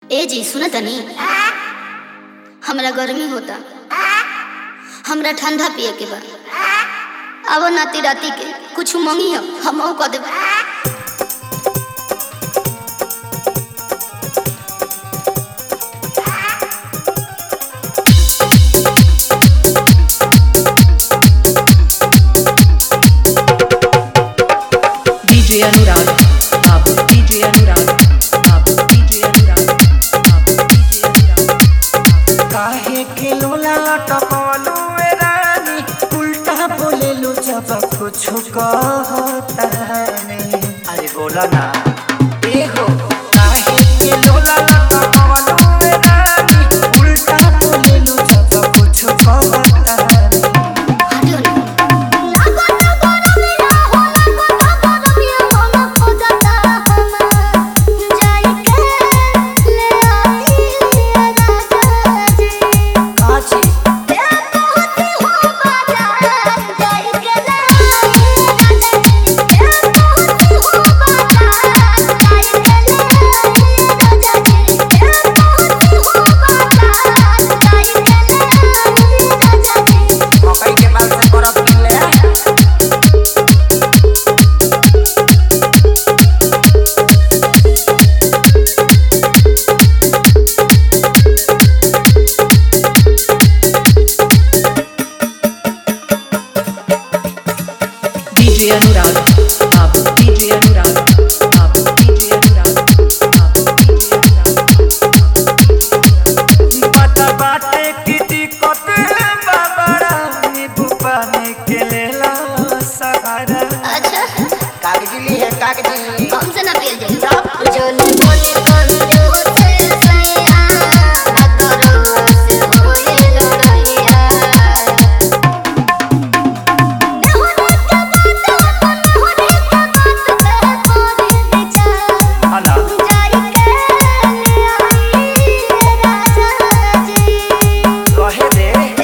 ए जी सुन तनी, हमरा गर्मी होता, हमरा ठंडा पिए के बा। अब नाती राती के कुछ मंगी हम कह देब। DJ Anurag, Babu DJ Anurag, Babu DJ Anurag, Babu DJ Anurag. काहे के लोला लटकलू ए रानी, उल्टा बोलेलू जब कुछ कहता नहीं। अरे बोला ना ए हो, काहे के लोला लटकलू ए रानी, उल्टा बोलेलू जब कुछ कहता नहीं। DJ Anurag, Babu DJ Anurag, Babu DJ Anurag, Babu DJ Anurag. पता बाटे की दिक्कत बाबरा, नींबू पानी के लेला सहारा। अच्छा कागजी ली है कागजी, हमसे ना पिए जाए तब जोनी बोली कर जो से सैया अतरो से होए लड़ैया। हला कहे दे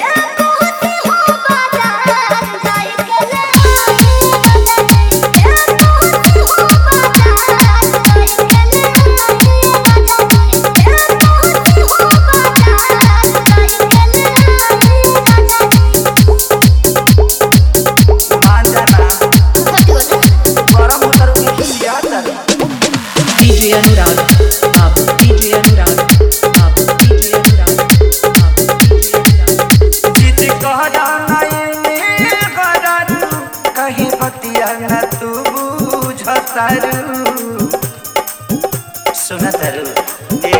DJ Anurag, Babu DJ Anurag, Babu DJ Anurag, Babu DJ Anurag. जीत कहरा नहीं करा तू, कहीं बतिया न तू बुझतारू। सुनतारू ए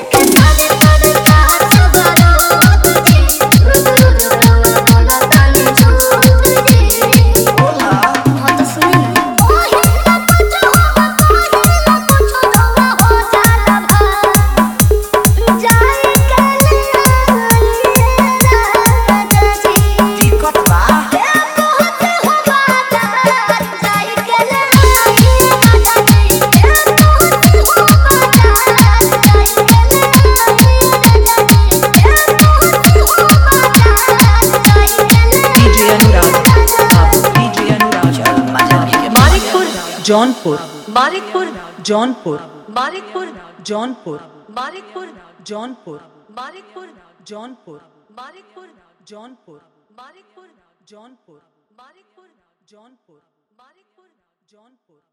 DJ Anurag, Babu DJ Anurag. Marikpur, Jaunpur, Marikpur, Jaunpur, Marikpur, Jaunpur, Marikpur, Jaunpur, Marikpur, Jaunpur, Marikpur, Jaunpur, Marikpur, Jaunpur, Marikpur, Jaunpur, Marikpur, Jaunpur.